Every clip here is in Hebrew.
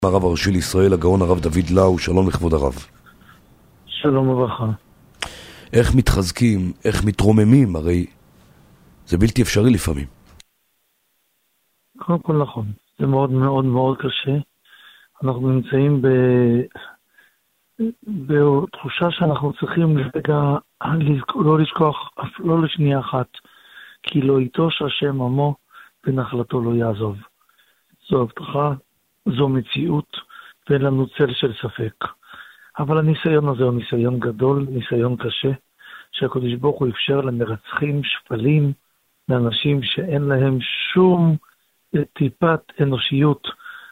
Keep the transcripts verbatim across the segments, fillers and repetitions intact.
הרב הראשי לישראל, הגאון הרב דוד לאו, שלום לכבוד הרב. שלום וברכה. איך מתחזקים, איך מתרוממים, הרי זה בלתי אפשרי לפעמים. קודם כל נכון, זה מאוד מאוד מאוד קשה. אנחנו נמצאים ב... בתחושה שאנחנו צריכים לרגע לא לשכוח, לא לשנייה אחת, כי לא יטוש השם עמו ונחלתו לא יעזוב. זו הבטחה, זו מציאות, ואין לנו צל של ספק. אבל הניסיון הזה הוא ניסיון גדול, ניסיון קשה, שהקדוש ברוך הוא אפשר למרצחים שפלים, לאנשים שאין להם שום טיפת אנושיות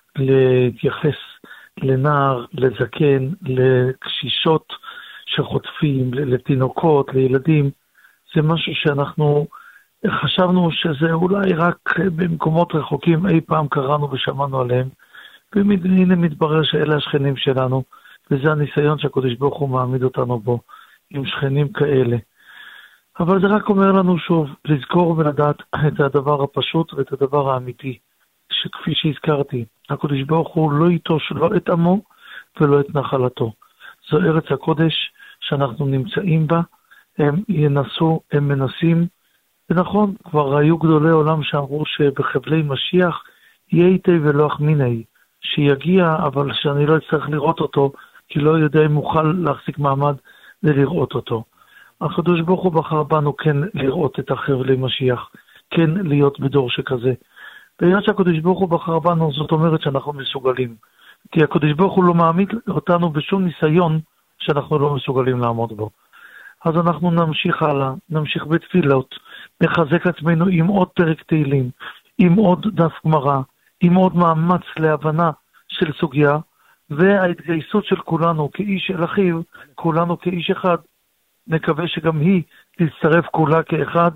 להתייחס לנער, לזקן, לקשישות שחוטפים, לתינוקות, לילדים. זה משהו שאנחנו חשבנו שזה אולי רק במקומות רחוקים אי פעם קראנו ושמענו עליהם, והנה מתברר שאלה השכנים שלנו, וזה הניסיון שהקדוש ברוך הוא מעמיד אותנו בו, עם שכנים כאלה. אבל זה רק אומר לנו שוב, לזכור ולדעת את הדבר הפשוט ואת הדבר האמיתי, שכפי שהזכרתי, הקדוש ברוך הוא לא יטוש לא את עמו ולא את נחלתו. זו ארץ הקודש שאנחנו נמצאים בה, הם ינסו, הם מנסים, ונכון, כבר היו גדולי עולם שאמרו שבחבלי משיח יהיה איתי ולא אחמיני, שיגיע אבל שאני לא אצטרך לראות אותו, כי לא יודע אם אוכל להחזיק מעמד ולראות אותו. הקדוש ברוך הוא בחר בנו כן לראות את החבלי משיח, כן להיות בדור שכזה. והיות שהקדוש ברוך הוא בחר בנו, זאת אומרת שאנחנו מסוגלים. כי הקדוש ברוך הוא לא מעמיד אותנו בשום ניסיון שאנחנו לא מסוגלים לעמוד בו. אז אנחנו נמשיך הלאה, נמשיך בתפילות, נחזק עצמנו עם עוד פרק תהילים, עם עוד דף גמרא, עם עוד מאמץ להבנה של סוגיה, וההתגייסות של כולנו כאיש אל אחיו, כולנו כאיש אחד, נקווה שגם היא תצטרף כולה כאחד,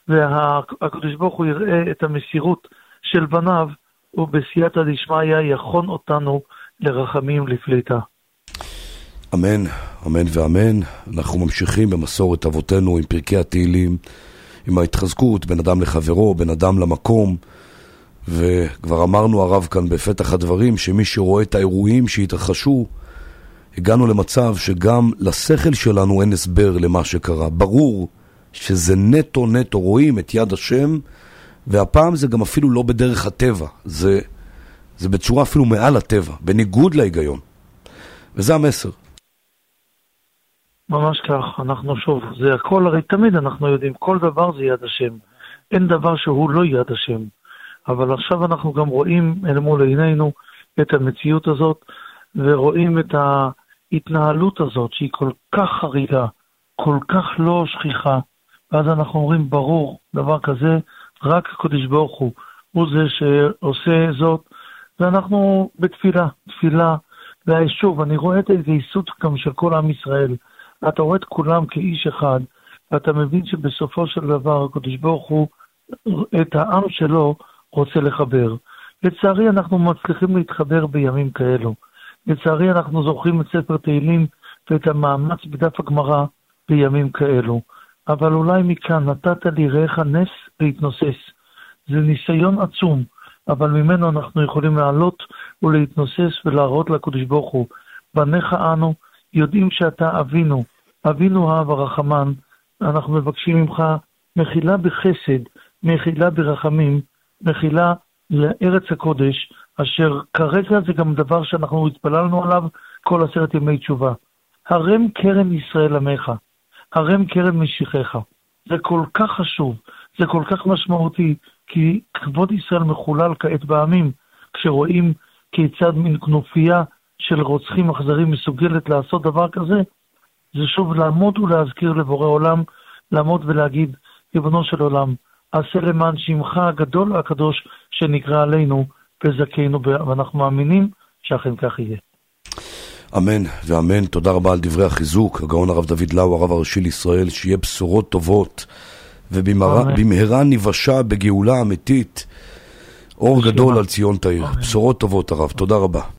והקדוש ברוך הוא יראה את המסירות של בניו, ובסייעתא דשמיא יכון אותנו לרחמים לפליטה. אמן, אמן ואמן. אנחנו ממשיכים במסורת אבותינו עם פרקי התהילים, עם ההתחזקות בין אדם לחברו, בין אדם למקום, וכבר אמרנו הרב כאן בפתח הדברים, שמי שרואה את האירועים שהתרחשו, הגענו למצב שגם לשכל שלנו אין הסבר למה שקרה. ברור שזה נטו נטו, רואים את יד השם, והפעם זה גם אפילו לא בדרך הטבע, זה, זה בצורה אפילו מעל הטבע, בניגוד להיגיון. וזה המסר. ממש כך, אנחנו שוב, זה הכל, הרי תמיד אנחנו יודעים, כל דבר זה יד השם. אין דבר שהוא לא יד השם. אבל עכשיו אנחנו גם רואים אל מול עינינו את המציאות הזאת, ורואים את ההתנהלות הזאת, שהיא כל כך חריגה, כל כך לא שכיחה, ואז אנחנו אומרים, ברור, דבר כזה, רק הקדוש ברוך הוא, הוא זה שעושה זאת, ואנחנו בתפילה, תפילה, ושוב, אני רואה את ההתגייסות גם של כל עם ישראל, אתה רואה את כולם כאיש אחד, ואתה מבין שבסופו של דבר, הקדוש ברוך הוא, את העם שלו, רוצה לחבר. לצערי אנחנו מצליחים להתחבר בימים כאלו. לצערי אנחנו זוכרים את ספר תהילים ואת המאמץ בדף הגמרא בימים כאלו. אבל אולי מכאן נתת לי רעך נס להתנוסס. זה ניסיון עצום, אבל ממנו אנחנו יכולים לעלות ולהתנוסס ולהראות לקדוש ברוך הוא. בניך אנו יודעים שאתה אבינו, אבינו האב הרחמן. אנחנו מבקשים ממך מחילה בחסד, מחילה ברחמים, מחילה לארץ הקודש, אשר כרגע זה גם דבר שאנחנו התפללנו עליו כל עשרת ימי תשובה. הרם כרם ישראל עמך, הרם כרם משיחך. זה כל כך חשוב, זה כל כך משמעותי, כי כבוד ישראל מחולל כעת בעמים, כשרואים כיצד מן כנופיה של רוצחים אכזרים מסוגלת לעשות דבר כזה, זה שוב לעמוד ולהזכיר לבורא עולם, לעמוד ולהגיד, ריבונו של עולם, עשה למען שמך הגדול הקדוש שנקרא עלינו וזכינו, ואנחנו מאמינים שאכן כך יהיה. אמן ואמן. תודה רבה על דברי החיזוק, הגאון הרב דוד לאו, הרב הראשי לישראל, שיהיה בשורות טובות, ובמהרה נבשה בגאולה אמיתית, אור גדול על ציון תאיר. בשורות טובות הרב, תודה רבה.